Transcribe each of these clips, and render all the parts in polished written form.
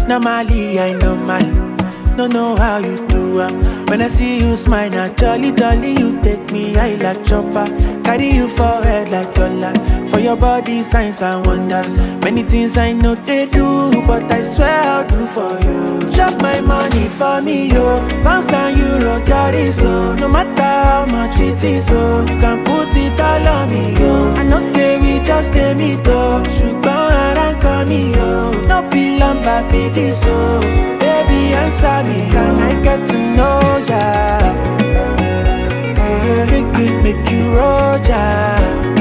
Normally, I normal. Don't know how you do it. When I see you smile, now jolly, jolly, you take me high like chopper. Carry you forward like dollar. For your body, signs and wonders. Many things I know they do, but I swear I'll do for you. Chop my money for me, yo. Pounds and euro, that is so. No matter how much it is, so you can put it all on me, yo. I know say we just dey meet, oh. Sugar and call me, yo. No be lamba, be this, so. Baby, answer me, can I get to know ya? Make you roll ya.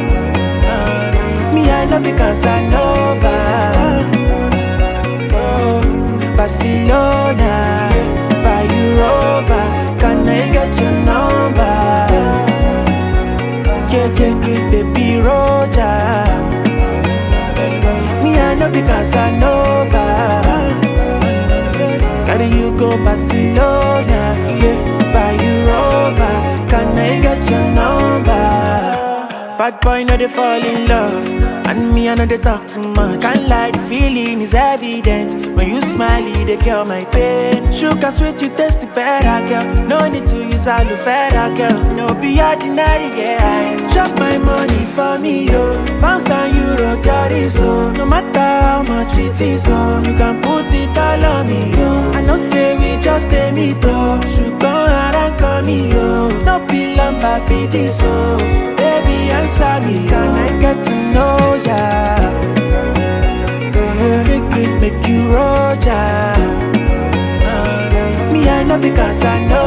Me, I love because I know Barcelona, buy you Rover. Can I get your number? Yeah, baby, Roja. Me, I know because I know Carry you go Barcelona, yeah, buy you Rover. Can I get your number? Bad boy, know they fall in love. And me, I know they talk too much. Can't lie, the feeling is evident. When you smile, they cure my pain. Sugar sweet, you taste the better, girl. No need to use aloe vera, girl. No be ordinary, yeah. Chop my money for me, yo. Pounds and euro, that is so. No matter how much it is, so you can put it all on me, yo. I know say we just dey meet, oh. Sugar and call me, yo. No be lamba, be this, so. Baby, answer me, can I get to know ya? Make you roll ya. Me, I know because I know